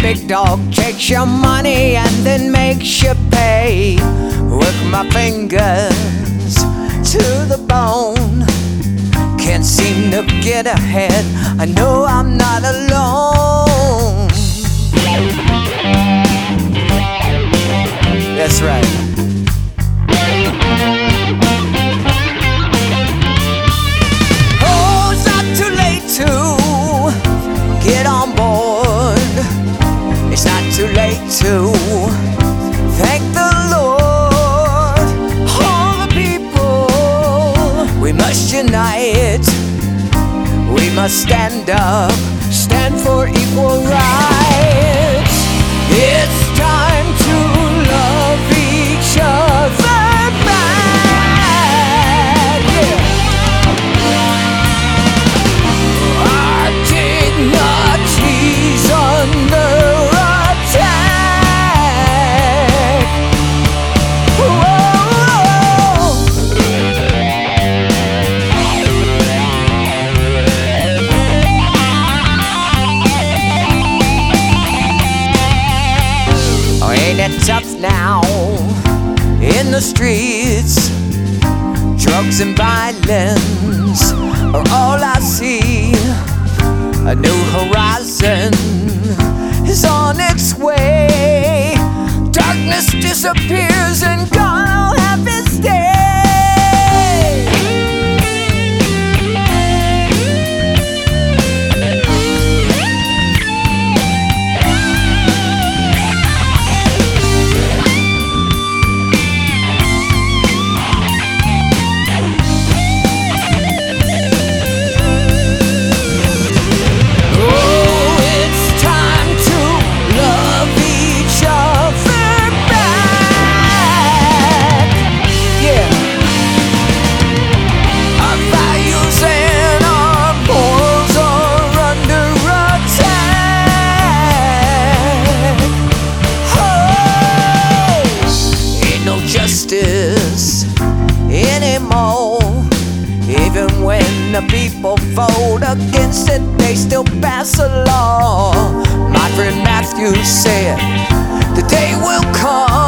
big dog takes your money and then makes you pay. Work my fingers to the bone, can't seem to get ahead. I know I'm not alone. That's right. Oh, it's not too late to get on board. It's not too late to thank the Lord. All the people, we must unite. We must stand up, stand for equal rights. It's time to love each other back. Yeah. Our dignity's under attack. Whoa. Oh, ain't it tough now in the streets? Drugs and violence are all I see. A new horizon is on its way. Darkness disappears and God will have his day. Justice anymore. Even when the people vote against it, they still pass a law. My friend Matthew said the day will come